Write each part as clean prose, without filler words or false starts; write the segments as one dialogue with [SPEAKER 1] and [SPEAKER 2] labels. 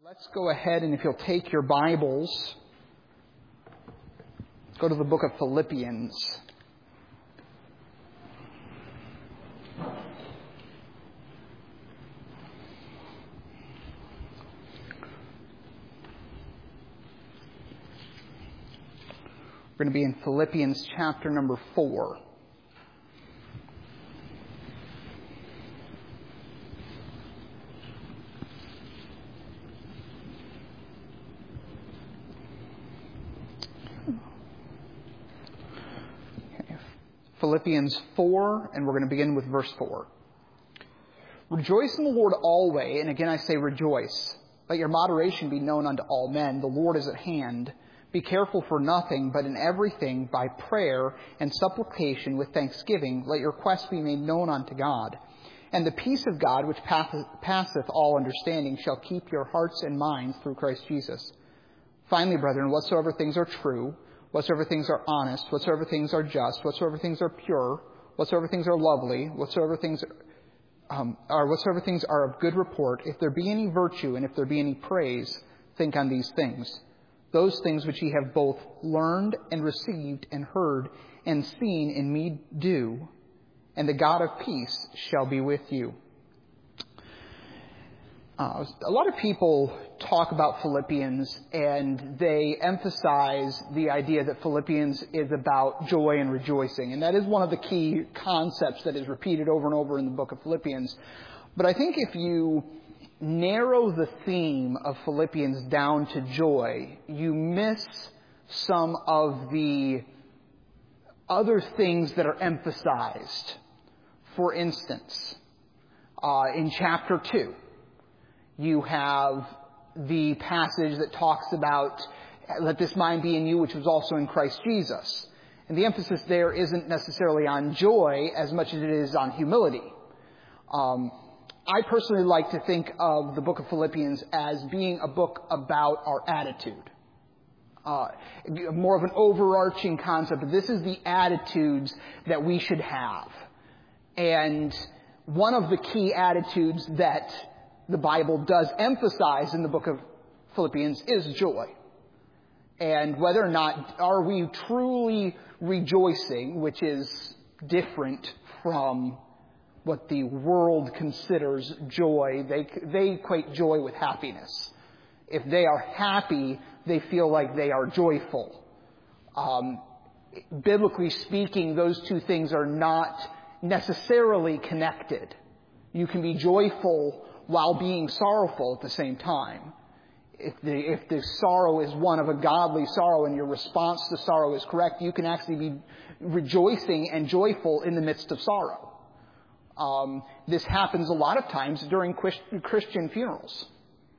[SPEAKER 1] Let's go ahead, and if you'll take your Bibles, go to the book of Philippians. We're going to be in Philippians chapter number 4. Philippians 4, and we're going to begin with verse 4. Rejoice in the Lord always, and again I say rejoice. Let your moderation be known unto all men. The Lord is at hand. Be careful for nothing, but in everything by prayer and supplication with thanksgiving, let your requests be made known unto God. And the peace of God, which passeth all understanding, shall keep your hearts and minds through Christ Jesus. Finally, brethren, whatsoever things are true, whatsoever things are honest, whatsoever things are just, whatsoever things are pure, whatsoever things are lovely, whatsoever things are of good report, if there be any virtue and if there be any praise, think on these things. Those things which ye have both learned and received and heard and seen in me do, and the God of peace shall be with you. A lot of people talk about Philippians, and they emphasize the idea that Philippians is about joy and rejoicing. And that is one of the key concepts that is repeated over and over in the book of Philippians. But I think if you narrow the theme of Philippians down to joy, you miss some of the other things that are emphasized. For instance, in chapter 2, you have the passage that talks about, let this mind be in you, which was also in Christ Jesus. And the emphasis there isn't necessarily on joy as much as it is on humility. I personally like to think of the book of Philippians as being a book about our attitude. More of an overarching concept. This is the attitudes that we should have. And one of the key attitudes that the Bible does emphasize in the book of Philippians is joy. And whether or not are we truly rejoicing, which is different from what the world considers joy. They equate joy with happiness. If they are happy, they feel like they are joyful. Biblically speaking, those two things are not necessarily connected. You can be joyful while being sorrowful at the same time. If the sorrow is one of a godly sorrow and your response to sorrow is correct, you can actually be rejoicing and joyful in the midst of sorrow. This happens a lot of times during Christian funerals.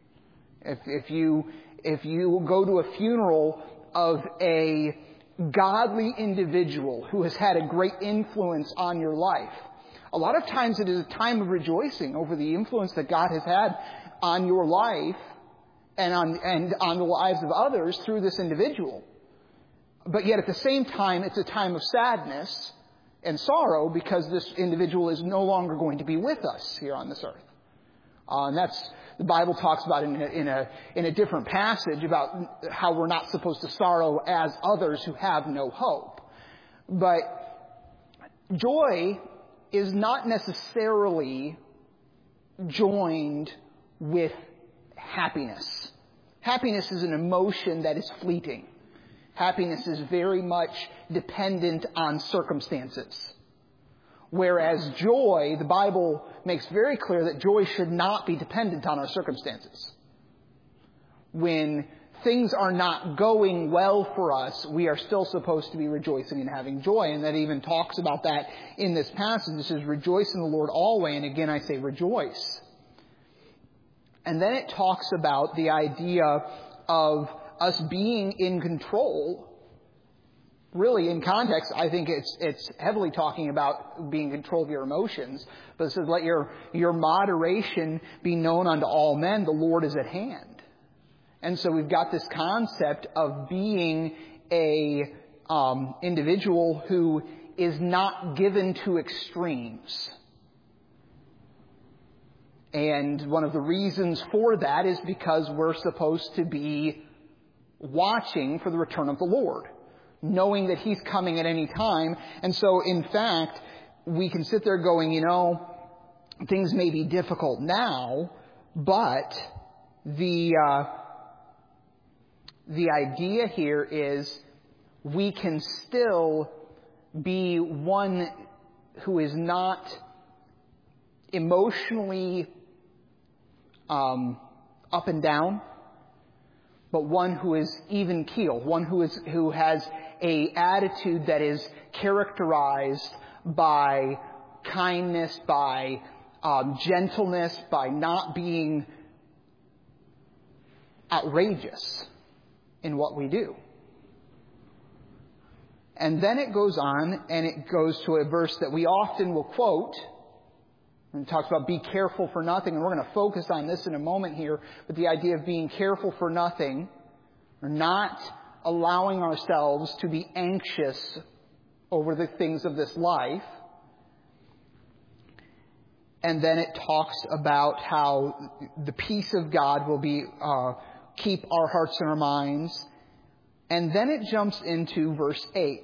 [SPEAKER 1] If you go to a funeral of a godly individual who has had a great influence on your life, a lot of times it is a time of rejoicing over the influence that God has had on your life and on the lives of others through this individual. But yet at the same time, it's a time of sadness and sorrow because this individual is no longer going to be with us here on this earth. And that's the Bible talks about in a different passage about how we're not supposed to sorrow as others who have no hope. But joy is not necessarily joined with happiness. Happiness is an emotion that is fleeting. Happiness is very much dependent on circumstances. Whereas joy, the Bible makes very clear that joy should not be dependent on our circumstances. When things are not going well for us, we are still supposed to be rejoicing and having joy. And that even talks about that in this passage. It says, rejoice in the Lord always. And again, I say rejoice. And then it talks about the idea of us being in control. Really, in context, I think it's heavily talking about being in control of your emotions. But it says, let your moderation be known unto all men. The Lord is at hand. And so we've got this concept of being a individual who is not given to extremes. And one of the reasons for that is because we're supposed to be watching for the return of the Lord, knowing that He's coming at any time. And so, in fact, we can sit there going, things may be difficult now, but the idea here is we can still be one who is not emotionally up and down, but one who is even keel, one who has a attitude that is characterized by kindness, by gentleness, by not being outrageous in what we do. And then it goes on, and it goes to a verse that we often will quote, and it talks about be careful for nothing, and we're going to focus on this in a moment here, but the idea of being careful for nothing, or not allowing ourselves to be anxious over the things of this life. And then it talks about how the peace of God will be keep our hearts and our minds. And then it jumps into verse 8,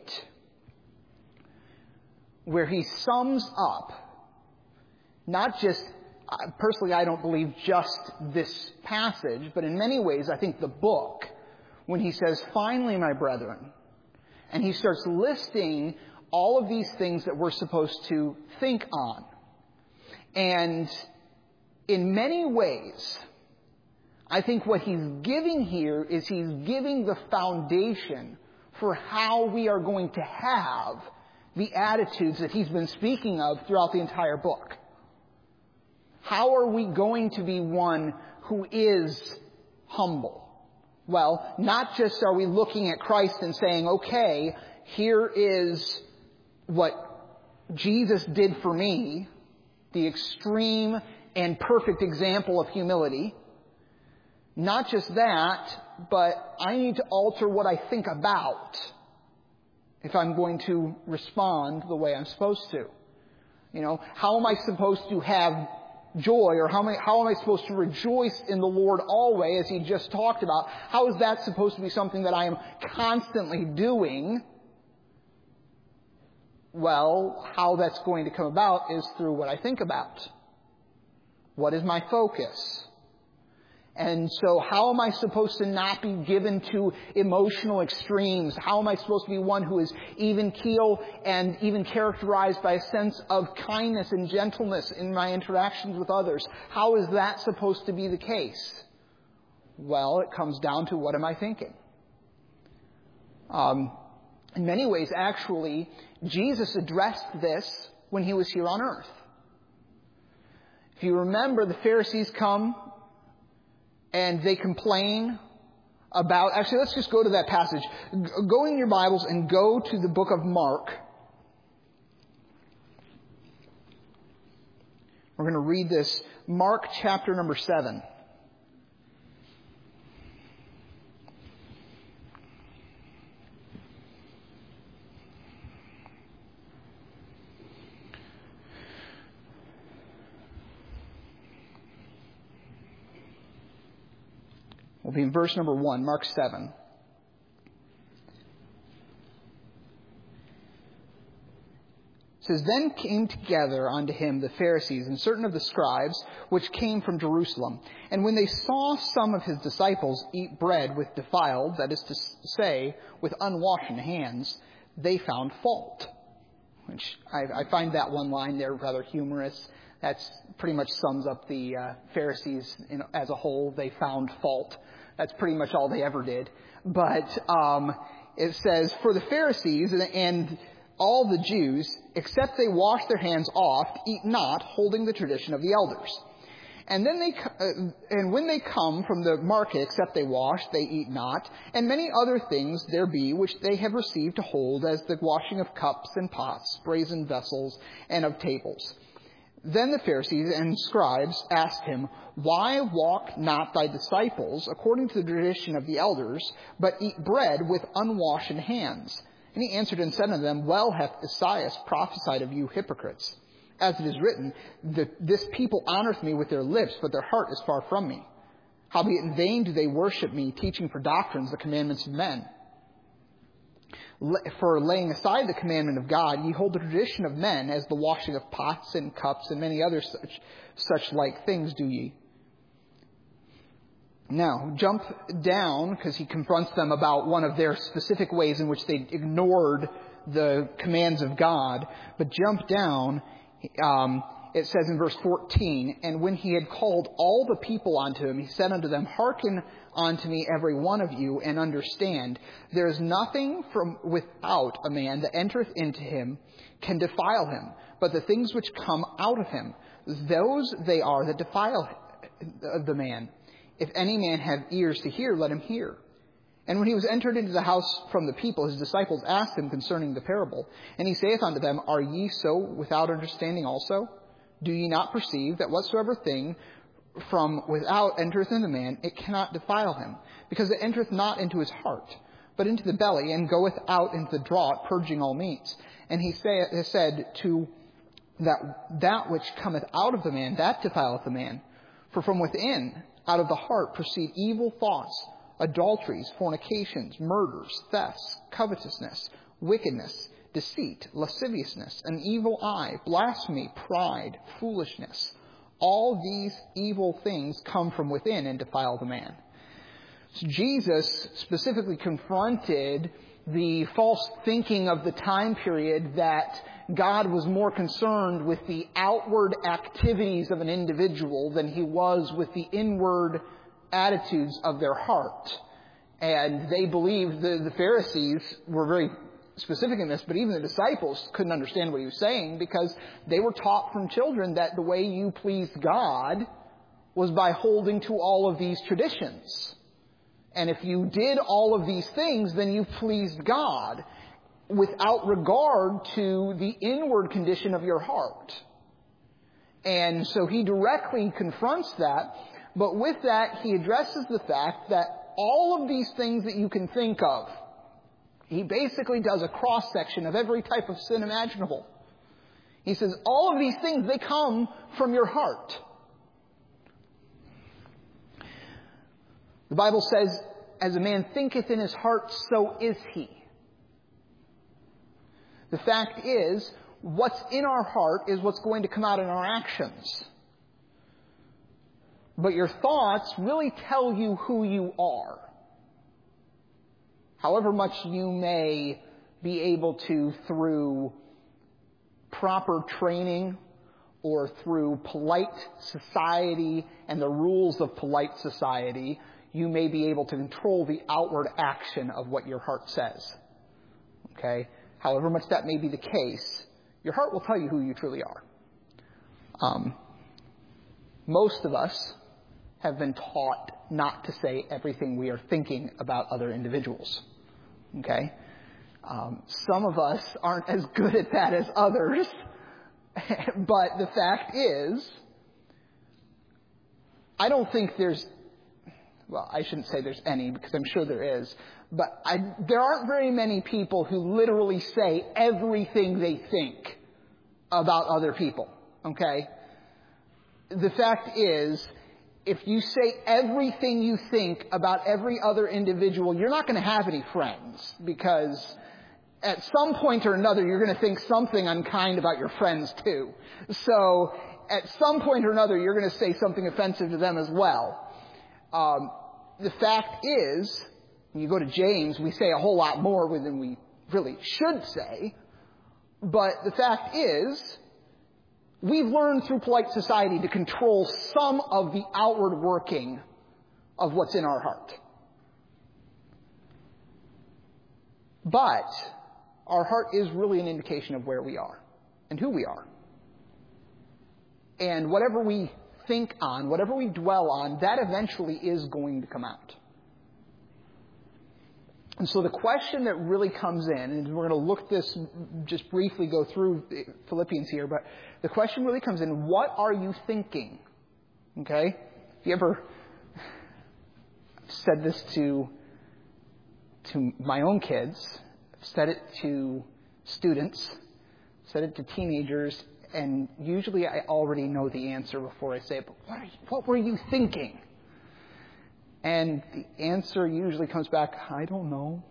[SPEAKER 1] where he sums up, not just, personally I don't believe just this passage, but in many ways I think the book, when he says, finally, my brethren, and he starts listing all of these things that we're supposed to think on. And in many ways, I think what he's giving here is he's giving the foundation for how we are going to have the attitudes that he's been speaking of throughout the entire book. How are we going to be one who is humble? Well, not just are we looking at Christ and saying, okay, here is what Jesus did for me, the extreme and perfect example of humility. Not just that, but I need to alter what I think about if I'm going to respond the way I'm supposed to. How am I supposed to have joy, or how am I supposed to rejoice in the Lord always, as he just talked about? How is that supposed to be something that I am constantly doing? Well, how that's going to come about is through what I think about. What is my focus? And so how am I supposed to not be given to emotional extremes? How am I supposed to be one who is even keel and even characterized by a sense of kindness and gentleness in my interactions with others? How is that supposed to be the case? Well, it comes down to what am I thinking? In many ways, actually, Jesus addressed this when he was here on earth. If you remember, the Pharisees come and they complain about... Actually, let's just go to that passage. Go in your Bibles and go to the book of Mark. We're going to read this. Mark chapter number 7. We'll be in verse number 1, Mark 7. It says, Then came together unto him the Pharisees and certain of the scribes, which came from Jerusalem. And when they saw some of his disciples eat bread with defiled, that is to say, with unwashen hands, they found fault. Which I find that one line there rather humorous. That's pretty much sums up the Pharisees as a whole. They found fault. That's pretty much all they ever did. But it says, For the Pharisees and all the Jews, except they wash their hands oft, eat not, holding the tradition of the elders. And then when they come from the market, except they wash, they eat not. And many other things there be which they have received to hold, as the washing of cups and pots, brazen vessels, and of tables. Then the Pharisees and scribes asked him, Why walk not thy disciples according to the tradition of the elders, but eat bread with unwashen hands? And he answered and said unto them, Well hath Esaias prophesied of you hypocrites, as it is written, this people honoreth me with their lips, but their heart is far from me. Howbeit in vain do they worship me, teaching for doctrines the commandments of men. For laying aside the commandment of God, ye hold the tradition of men, as the washing of pots and cups and many other such like things do ye. Now, jump down, because he confronts them about one of their specific ways in which they ignored the commands of God. But jump down, it says in verse 14, And when he had called all the people unto him, he said unto them, Hearken unto me every one of you, and understand. There is nothing from without a man that entereth into him can defile him, but the things which come out of him, those they are that defile the man. If any man have ears to hear, let him hear. And when he was entered into the house from the people, his disciples asked him concerning the parable. And he saith unto them, Are ye so without understanding also? Do ye not perceive that whatsoever thing from without entereth into man, it cannot defile him, because it entereth not into his heart, but into the belly, and goeth out into the draught, purging all meats? And he said to that which cometh out of the man, that defileth the man. For from within, out of the heart, proceed evil thoughts, adulteries, fornications, murders, thefts, covetousness, wickedness, deceit, lasciviousness, an evil eye, blasphemy, pride, foolishness. All these evil things come from within and defile the man. So Jesus specifically confronted the false thinking of the time period that God was more concerned with the outward activities of an individual than he was with the inward attitudes of their heart. And they believed, the Pharisees were very specific in this, but even the disciples couldn't understand what he was saying, because they were taught from children that the way you pleased God was by holding to all of these traditions. And if you did all of these things, then you pleased God, without regard to the inward condition of your heart. And so he directly confronts that, but with that, he addresses the fact that all of these things that you can think of, he basically does a cross-section of every type of sin imaginable. He says, all of these things, they come from your heart. The Bible says, as a man thinketh in his heart, so is he. The fact is, what's in our heart is what's going to come out in our actions. But your thoughts really tell you who you are. However much you may be able to, through proper training or through polite society and the rules of polite society, you may be able to control the outward action of what your heart says. Okay? However much that may be the case, your heart will tell you who you truly are. Most of us have been taught not to say everything we are thinking about other individuals. Okay? Some of us aren't as good at that as others. But the fact is, I don't think there's, well, I shouldn't say there's any, because I'm sure there is, but there aren't very many people who literally say everything they think about other people. Okay? The fact is, if you say everything you think about every other individual, you're not going to have any friends, because at some point or another, you're going to think something unkind about your friends too. So at some point or another, you're going to say something offensive to them as well. The fact is, when you go to James, we say a whole lot more than we really should say. But the fact is, we've learned through polite society to control some of the outward working of what's in our heart. But our heart is really an indication of where we are and who we are. And whatever we think on, whatever we dwell on, that eventually is going to come out. And so the question that really comes in, and we're going to look this, just briefly go through Philippians here, but the question really comes in, what are you thinking? Okay? If you ever said this to my own kids, said it to students, said it to teenagers, And usually I already know the answer before I say it, but what were you thinking? And the answer usually comes back, I don't know.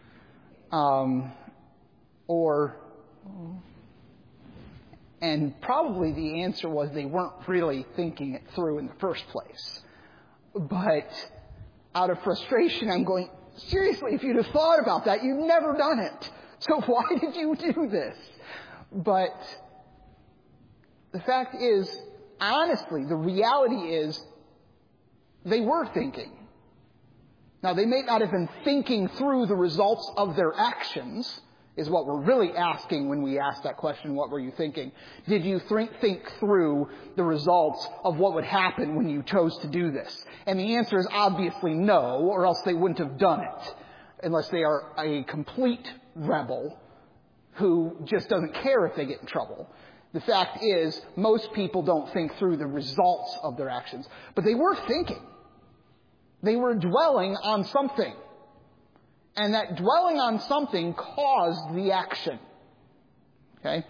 [SPEAKER 1] And probably the answer was they weren't really thinking it through in the first place. But out of frustration, I'm going, seriously, if you'd have thought about that, you've never done it. So why did you do this? But the fact is, honestly, the reality is they were thinking. Now, they may not have been thinking through the results of their actions, is what we're really asking when we ask that question, what were you thinking? Did you think through the results of what would happen when you chose to do this? And the answer is obviously no, or else they wouldn't have done it, unless they are a complete rebel who just doesn't care if they get in trouble. The fact is, most people don't think through the results of their actions. But they were thinking. They were dwelling on something. And that dwelling on something caused the action. Okay?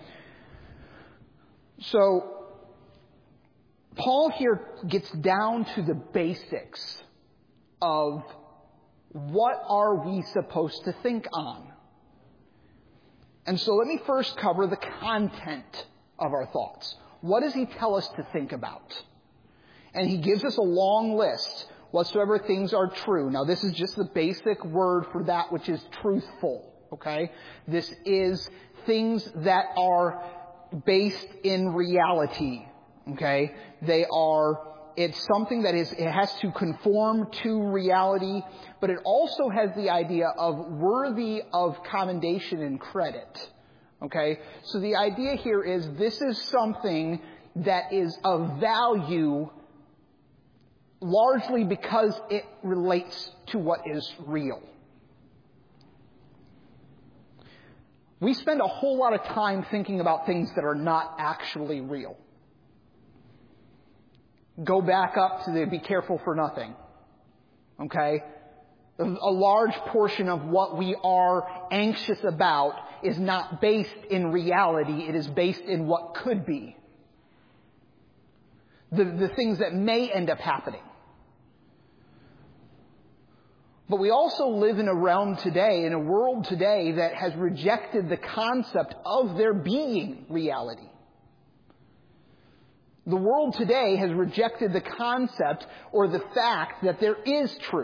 [SPEAKER 1] So, Paul here gets down to the basics of what are we supposed to think on. And so let me first cover the content of our thoughts. What does he tell us to think about? And he gives us a long list. Whatsoever things are true. Now, this is just the basic word for that which is truthful. Okay? This is things that are based in reality. Okay? It's something that it has to conform to reality, but it also has the idea of worthy of commendation and credit. Okay? So the idea here is this is something that is of value largely because it relates to what is real. We spend a whole lot of time thinking about things that are not actually real. Go back up to the be careful for nothing. Okay? A large portion of what we are anxious about is not based in reality. It is based in what could be. The things that may end up happening. But we also live in a realm today, in a world today that has rejected the concept of there being reality. The world today has rejected the concept or the fact that there is truth.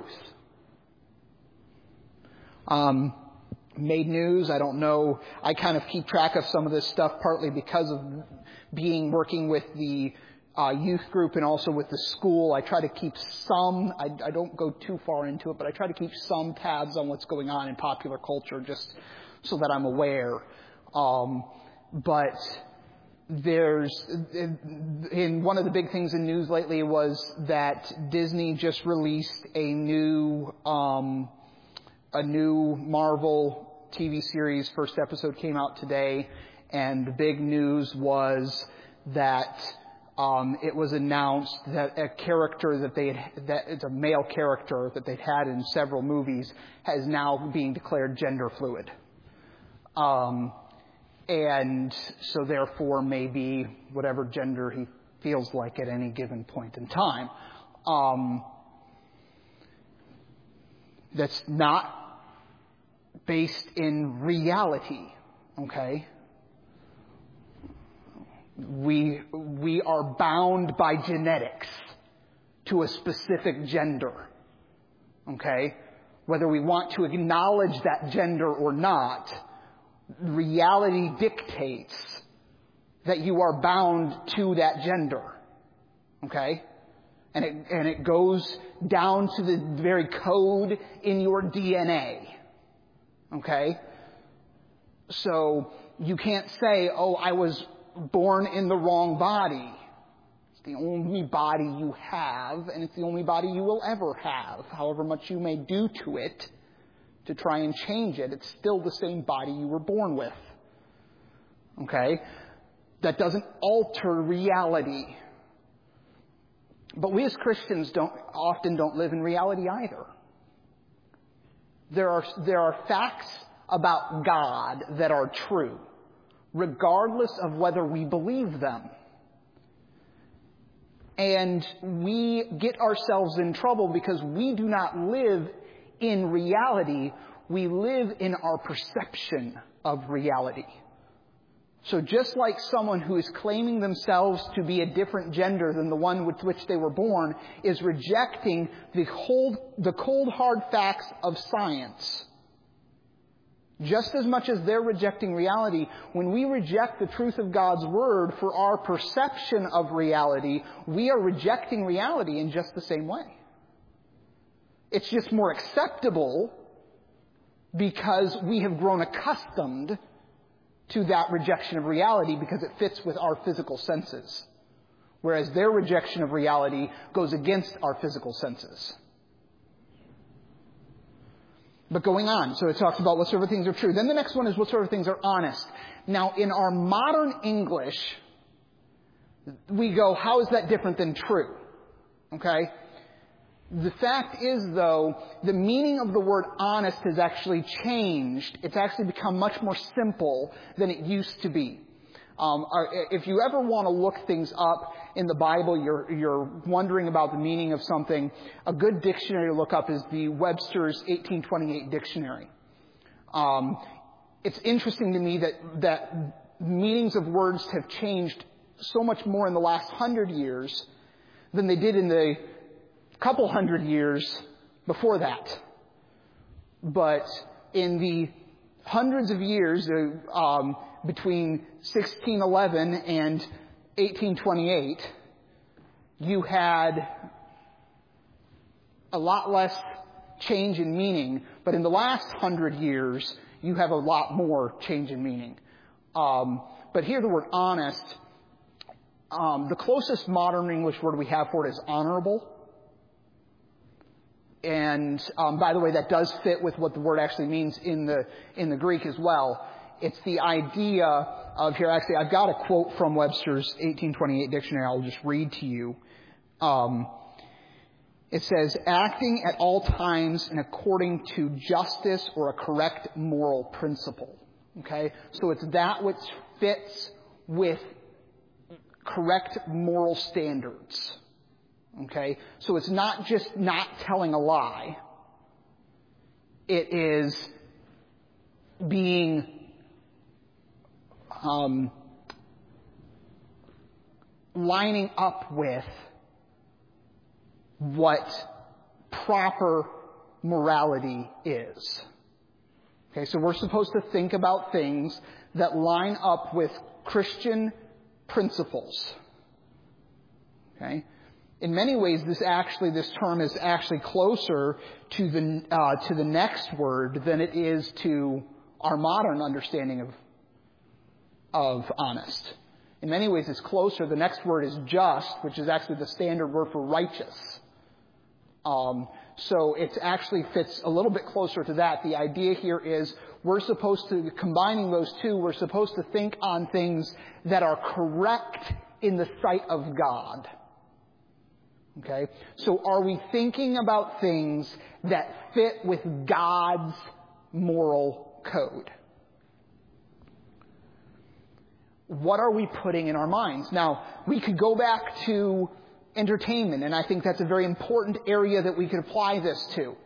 [SPEAKER 1] Made news, I don't know. I kind of keep track of some of this stuff partly because of working with the youth group and also with the school. I try to keep some, I don't go too far into it, but I try to keep some tabs on what's going on in popular culture just so that I'm aware. But in one of the big things in news lately was that Disney just released a new Marvel TV series. First episode came out today, and the big news was that it was announced that a character that it's a male character that they've had in several movies is now being declared gender fluid. And so therefore maybe whatever gender he feels like at any given point in time. That's not based in reality, okay? We are bound by genetics to a specific gender, okay? Whether we want to acknowledge that gender or not, reality dictates that you are bound to that gender, okay? And it goes down to the very code in your DNA, okay? So you can't say, oh, I was born in the wrong body. It's the only body you have, and it's the only body you will ever have. However much you may do to it to try and change it, it's still the same body you were born with. Okay? That doesn't alter reality. But we as Christians often don't live in reality either. There are facts about God that are true. regardless of whether we believe them. And we get ourselves in trouble because we do not live in reality. We live in our perception of reality. So just like someone who is claiming themselves to be a different gender than the one with which they were born is rejecting the cold hard facts of science, just as much as they're rejecting reality, when we reject the truth of God's Word for our perception of reality, we are rejecting reality in just the same way. It's just more acceptable because we have grown accustomed to that rejection of reality because it fits with our physical senses. Whereas their rejection of reality goes against our physical senses. But going on, so it talks about what sort of things are true. Then the next one is what sort of things are honest. Now, in our modern English, we go, how is that different than true? Okay? The fact is, though, the meaning of the word honest has actually changed. It's actually become much more simple than it used to be. If you ever want to look things up in the Bible, you're wondering about the meaning of something, a good dictionary to look up is the Webster's 1828 dictionary. It's interesting to me that meanings of words have changed so much more in the last 100 years than they did in the couple hundred years before that. But in the hundreds of years between 1611 and 1828, you had a lot less change in meaning. But in the last 100 years, you have a lot more change in meaning. But here the word honest, the closest modern English word we have for it is honorable. And by the way, that does fit with what the word actually means in the Greek as well. It's the idea of here. Actually, I've got a quote from Webster's 1828 dictionary. I'll just read to you. It says, acting at all times and according to justice or a correct moral principle. Okay? So it's that which fits with correct moral standards. Okay? So it's not just not telling a lie. It is being lining up with what proper morality is. Okay, so we're supposed to think about things that line up with Christian principles. Okay? In many ways, this term is actually closer to the next word than it is to our modern understanding of honest. In many ways, it's closer. The next word is just, which is actually the standard word for righteous. So it actually fits a little bit closer to that. The idea here is we're supposed to, combining those two, we're supposed to think on things that are correct in the sight of God. Okay? So are we thinking about things that fit with God's moral code? What are we putting in our minds? Now, we could go back to entertainment, and I think that's a very important area that we could apply this to.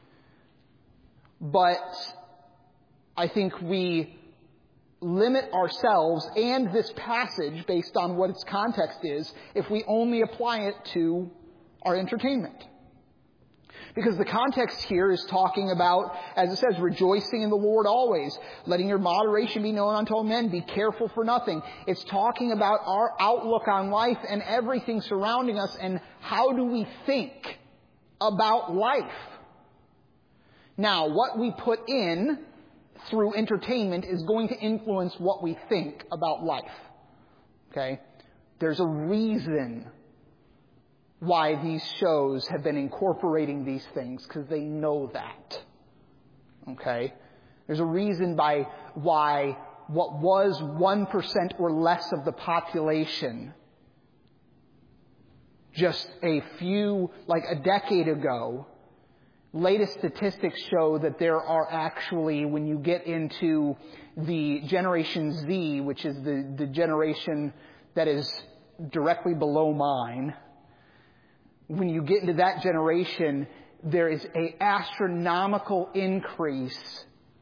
[SPEAKER 1] But I think we limit ourselves and this passage based on what its context is if we only apply it to our entertainment. Because the context here is talking about, as it says, rejoicing in the Lord always, letting your moderation be known unto all men, be careful for nothing. It's talking about our outlook on life and everything surrounding us and how do we think about life. Now, what we put in through entertainment is going to influence what we think about life. Okay? There's a reason why these shows have been incorporating these things, because they know that. Okay? There's a reason why what was 1% or less of the population just a decade ago, latest statistics show that there are actually, when you get into the Generation Z, which is the generation that is directly below mine, when you get into that generation, there is an astronomical increase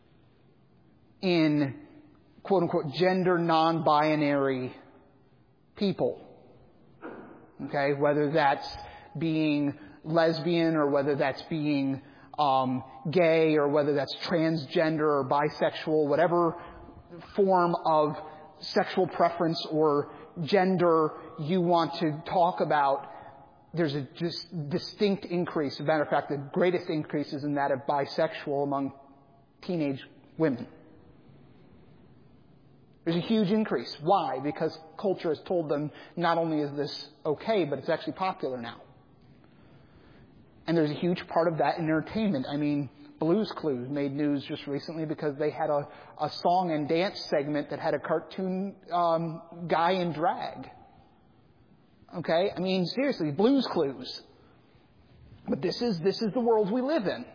[SPEAKER 1] in quote-unquote gender non-binary people. Okay, whether that's being lesbian or whether that's being gay or whether that's transgender or bisexual, whatever form of sexual preference or gender you want to talk about, there's a distinct increase. As a matter of fact, the greatest increase is in that of bisexual among teenage women. There's a huge increase. Why? Because culture has told them not only is this okay, but it's actually popular now. And there's a huge part of that in entertainment. I mean, Blue's Clues made news just recently because they had a song and dance segment that had a cartoon guy in drag. Okay? I mean, seriously, Blue's Clues. But this is the world we live in.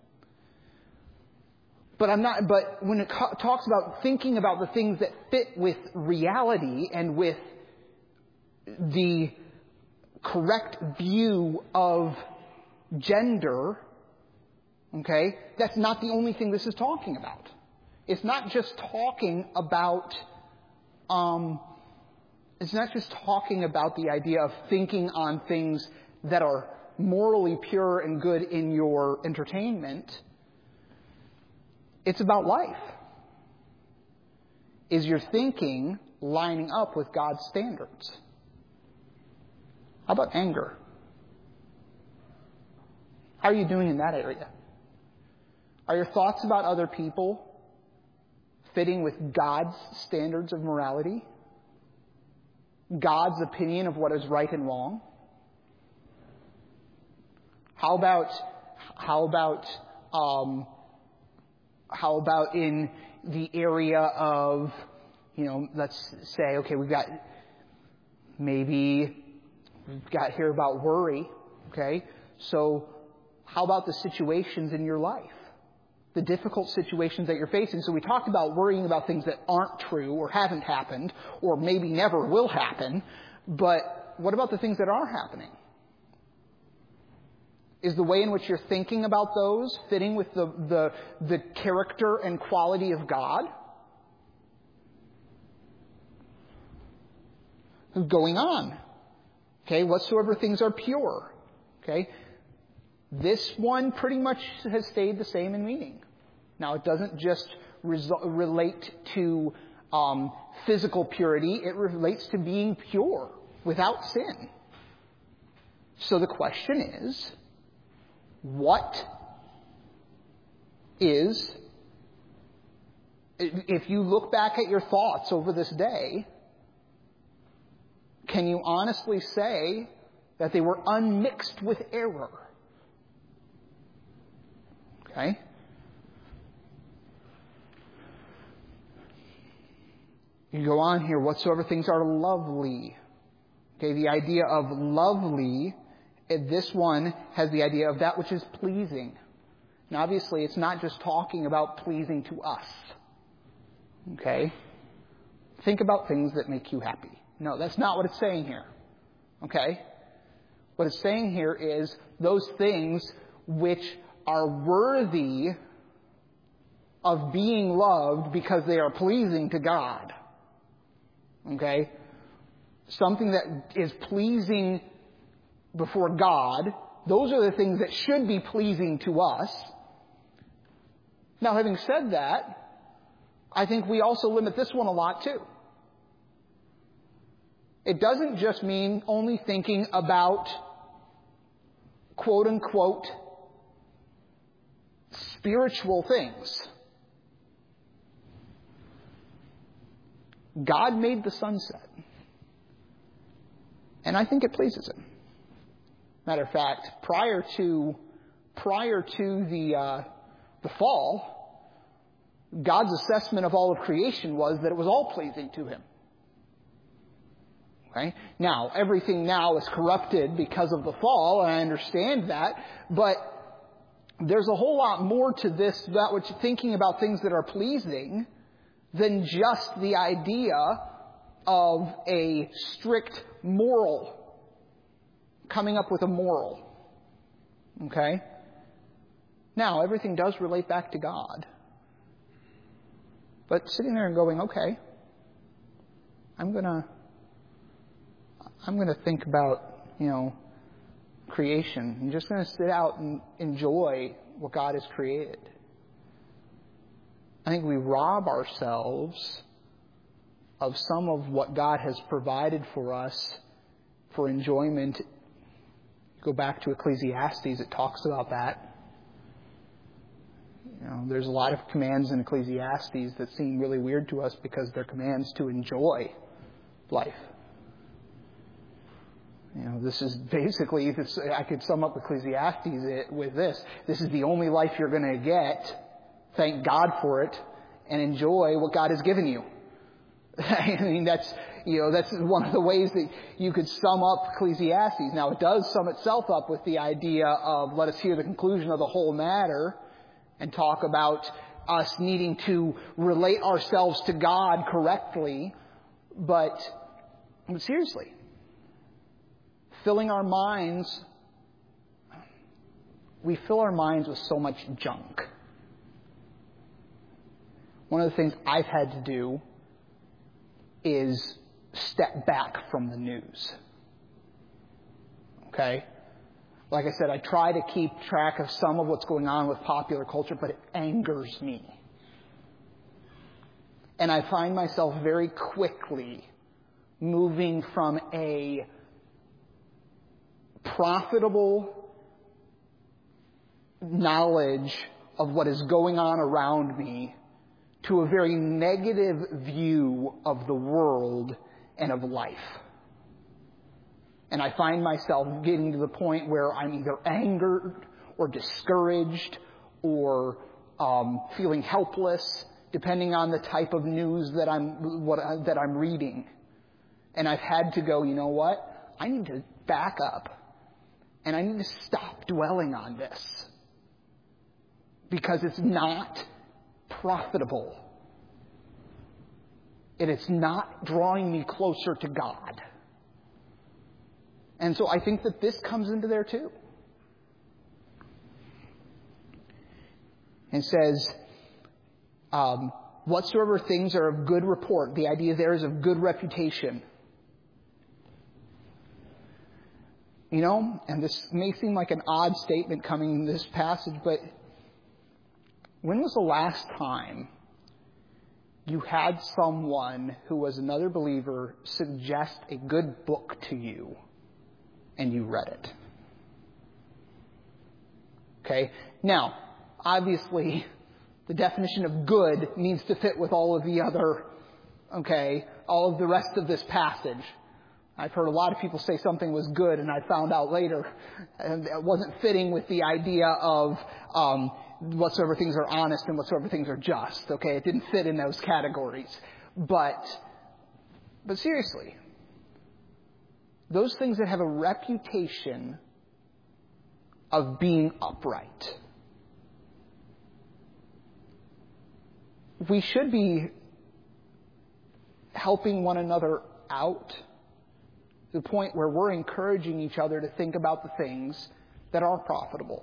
[SPEAKER 1] But when it talks about thinking about the things that fit with reality and with the correct view of gender, okay, that's not the only thing this is talking about. It's not just talking about the idea of thinking on things that are morally pure and good in your entertainment. It's about life. Is your thinking lining up with God's standards? How about anger? How are you doing in that area? Are your thoughts about other people fitting with God's standards of morality? God's opinion of what is right and wrong? How about in the area of, let's say, okay, we've got here about worry, okay? So how about the situations in your life? The difficult situations that you're facing. So we talked about worrying about things that aren't true or haven't happened or maybe never will happen. But what about the things that are happening? Is the way in which you're thinking about those fitting with the character and quality of God? Going on. Okay, whatsoever things are pure. Okay, this one pretty much has stayed the same in meaning. Now, it doesn't just relate to physical purity. It relates to being pure without sin. So the question is, if you look back at your thoughts over this day, can you honestly say that they were unmixed with error? Okay? You go on here, whatsoever things are lovely. Okay, the idea of lovely, this one has the idea of that which is pleasing. Now, obviously, it's not just talking about pleasing to us. Okay? Think about things that make you happy. No, that's not what it's saying here. Okay? What it's saying here is those things which are worthy of being loved because they are pleasing to God. Okay? Something that is pleasing before God, those are the things that should be pleasing to us. Now, having said that, I think we also limit this one a lot too. It doesn't just mean only thinking about quote-unquote spiritual things. God made the sunset. And I think it pleases Him. Matter of fact, prior to the fall, God's assessment of all of creation was that it was all pleasing to Him. Okay? Now, everything now is corrupted because of the fall, and I understand that, but there's a whole lot more to this, about what you're thinking about things that are pleasing, than just the idea of a strict moral, coming up with a moral. Okay? Now, everything does relate back to God. But sitting there and going, okay, I'm gonna think about, creation. I'm just gonna sit out and enjoy what God has created. I think we rob ourselves of some of what God has provided for us for enjoyment. Go back to Ecclesiastes, it talks about that. There's a lot of commands in Ecclesiastes that seem really weird to us because they're commands to enjoy life. This is basically, I could sum up Ecclesiastes with this. This is the only life you're going to get. Thank God for it and enjoy what God has given you. I mean, that's one of the ways that you could sum up Ecclesiastes. Now, it does sum itself up with the idea of let us hear the conclusion of the whole matter and talk about us needing to relate ourselves to God correctly. But seriously, we fill our minds with so much junk. One of the things I've had to do is step back from the news. Okay? Like I said, I try to keep track of some of what's going on with popular culture, but it angers me. And I find myself very quickly moving from a profitable knowledge of what is going on around me to a very negative view of the world and of life. And I find myself getting to the point where I'm either angered or discouraged or feeling helpless, depending on the type of news that I'm reading. And I've had to go, you know what? I need to back up. And I need to stop dwelling on this. Because it's not profitable. And it's not drawing me closer to God. And so I think that this comes into there too. And says, whatsoever things are of good report. The idea there is of good reputation. And this may seem like an odd statement coming in this passage, but when was the last time you had someone who was another believer suggest a good book to you and you read it? Okay? Now, obviously, the definition of good needs to fit with all of the other, all of the rest of this passage. I've heard a lot of people say something was good, and I found out later and it wasn't fitting with the idea of whatsoever things are honest and whatsoever things are just. Okay, it didn't fit in those categories. But seriously, those things that have a reputation of being upright, we should be helping one another out to the point where we're encouraging each other to think about the things that are profitable.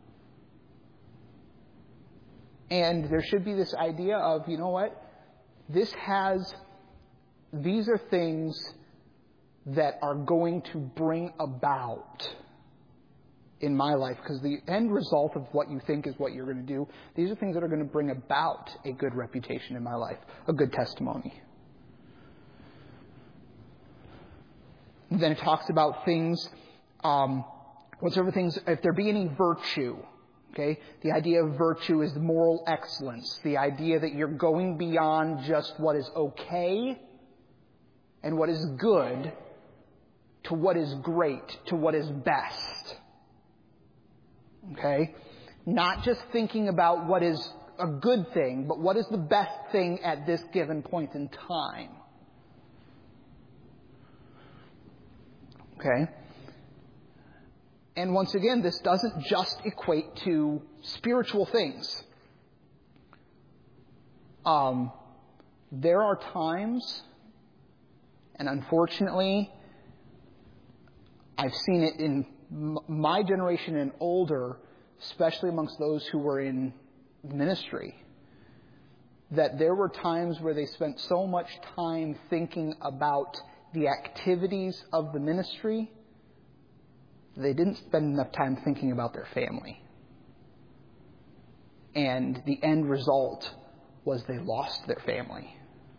[SPEAKER 1] And there should be this idea of, you know what? These are things that are going to bring about in my life, because the end result of what you think is what you're going to do, these are things that are going to bring about a good reputation in my life, a good testimony. And then it talks about things, whatsoever things, if there be any virtue, okay? The idea of virtue is the moral excellence, the idea that you're going beyond just what is okay and what is good to what is great, to what is best. Okay? Not just thinking about what is a good thing, but what is the best thing at this given point in time. Okay? And once again, this doesn't just equate to spiritual things. There are times, and unfortunately, I've seen it in my generation and older, especially amongst those who were in ministry, that there were times where they spent so much time thinking about the activities of the ministry, they didn't spend enough time thinking about their family. And the end result was they lost their family.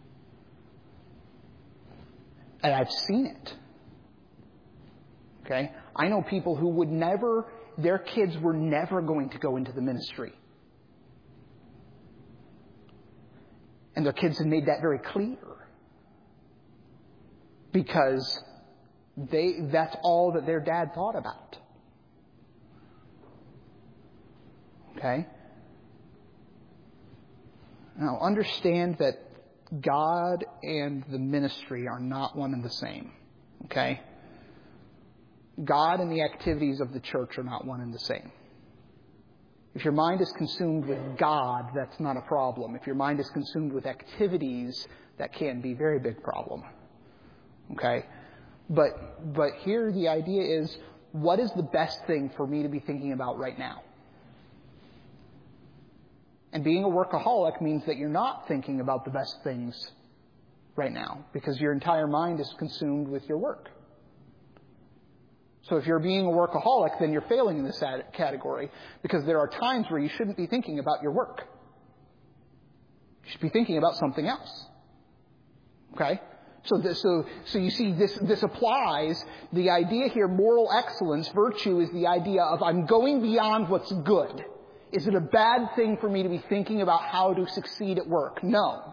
[SPEAKER 1] And I've seen it. Okay? I know people who would never, their kids were never going to go into the ministry. And their kids have made that very clear. Because that's all that their dad thought about. Okay? Now, understand that God and the ministry are not one and the same. Okay? God and the activities of the church are not one and the same. If your mind is consumed with God, that's not a problem. If your mind is consumed with activities, that can be a very big problem. Okay? But here the idea is, what is the best thing for me to be thinking about right now? And being a workaholic means that you're not thinking about the best things right now, because your entire mind is consumed with your work. So if you're being a workaholic, then you're failing in this category, because there are times where you shouldn't be thinking about your work. You should be thinking about something else. Okay? So you see, this applies. The idea here, moral excellence, virtue, is the idea of I'm going beyond what's good. Is it a bad thing for me to be thinking about how to succeed at work? No.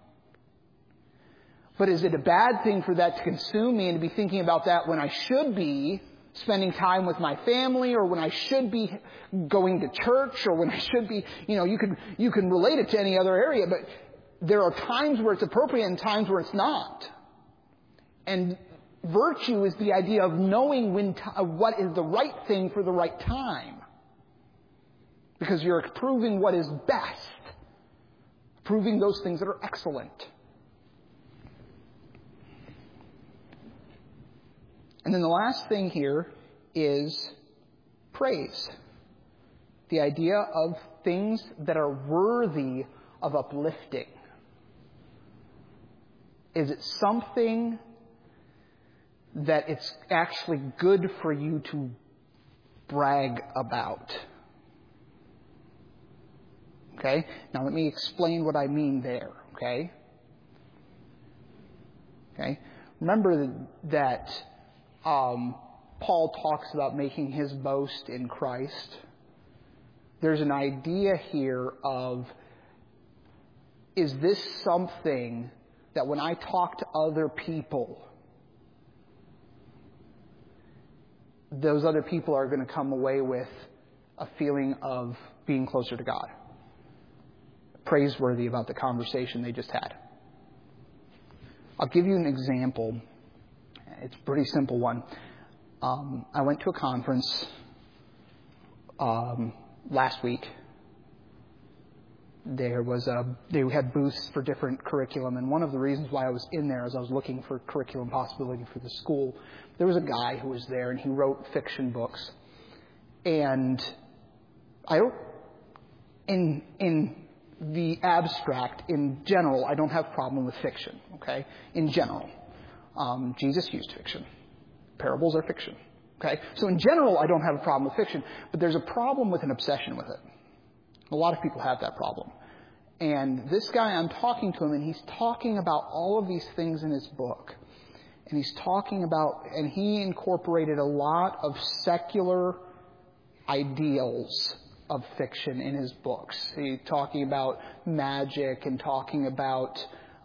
[SPEAKER 1] But is it a bad thing for that to consume me and to be thinking about that when I should be spending time with my family, or when I should be going to church, or when I should be, you can relate it to any other area, but there are times where it's appropriate and times where it's not. And virtue is the idea of knowing what is the right thing for the right time. Because you're proving what is best. Proving those things that are excellent. And then the last thing here is praise. The idea of things that are worthy of uplifting. Is it something that it's actually good for you to brag about? Okay? Now let me explain what I mean there. Okay? Okay? Remember that Paul talks about making his boast in Christ. There's an idea here of, is this something that when I talk to other people, those other people are going to come away with a feeling of being closer to God? Praiseworthy about the conversation they just had. I'll give you an example. It's a pretty simple one. I went to a conference last week. They had booths for different curriculum, and one of the reasons why I was in there is I was looking for curriculum possibility for the school. There was a guy who was there, and he wrote fiction books. And in the abstract, in general, I don't have a problem with fiction, okay? In general. Jesus used fiction. Parables are fiction, okay? So in general, I don't have a problem with fiction, but there's a problem with an obsession with it. A lot of people have that problem. And this guy, I'm talking to him, and he's talking about all of these things in his book. And he's talking about, and he incorporated a lot of secular ideals of fiction in his books. He's talking about magic and talking about,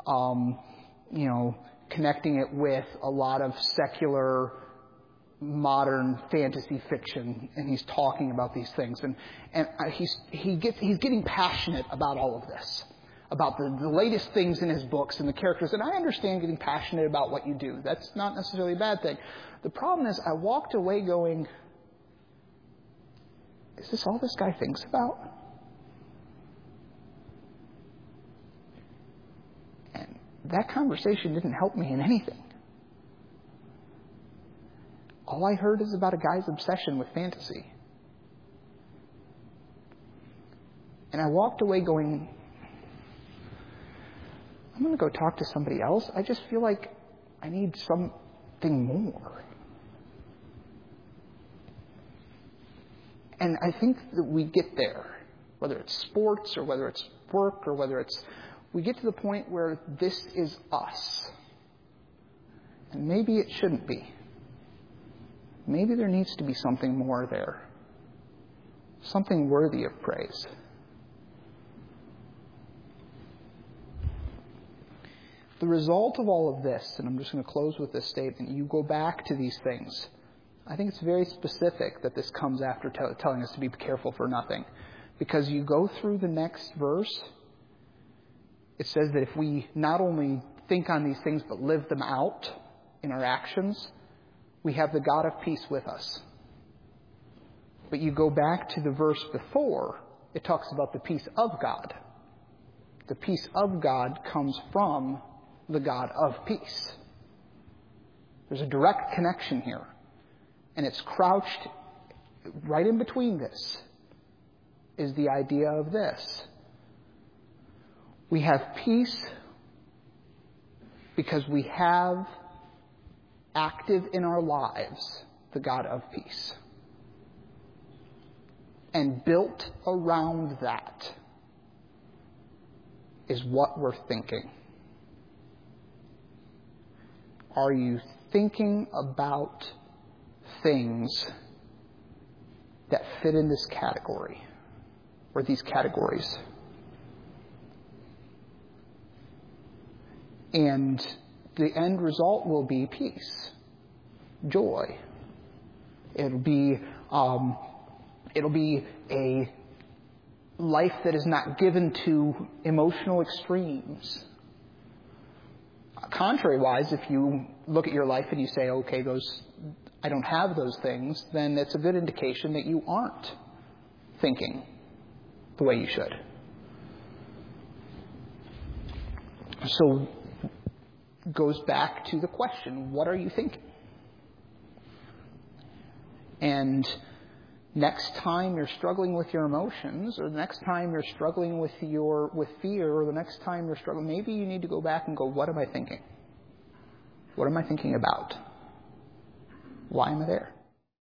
[SPEAKER 1] connecting it with a lot of secular modern fantasy fiction, and he's talking about these things, and he's getting passionate about all of this, about the latest things in his books and the characters. And I understand getting passionate about what you do. That's not necessarily a bad thing. The problem is, I walked away going, is this all this guy thinks about? And that conversation didn't help me in anything. All I heard is about a guy's obsession with fantasy. And I walked away going, I'm going to go talk to somebody else. I just feel like I need something more. And I think that we get there, whether it's sports or whether it's work or whether it's, we get to the point where this is us. And maybe it shouldn't be. Maybe there needs to be something more there. Something worthy of praise. The result of all of this, and I'm just going to close with this statement, you go back to these things. I think it's very specific that this comes after telling us to be careful for nothing. Because you go through the next verse, it says that if we not only think on these things but live them out in our actions, we have the God of peace with us. But you go back to the verse before, it talks about the peace of God. The peace of God comes from the God of peace. There's a direct connection here. And it's crouched right in between this is the idea of this. We have peace because we have active in our lives the God of peace. And built around that is what we're thinking. Are you thinking about things that fit in this category or these categories? And the end result will be peace, joy. It'll be a life that is not given to emotional extremes. Contrary-wise, if you look at your life and you say, okay, I don't have those things, then it's a good indication that you aren't thinking the way you should. So it goes back to the question, what are you thinking? And next time you're struggling with your emotions, or the next time you're struggling with fear, or the next time you're struggling, maybe you need to go back and go, what am I thinking? What am I thinking about? Why am I there?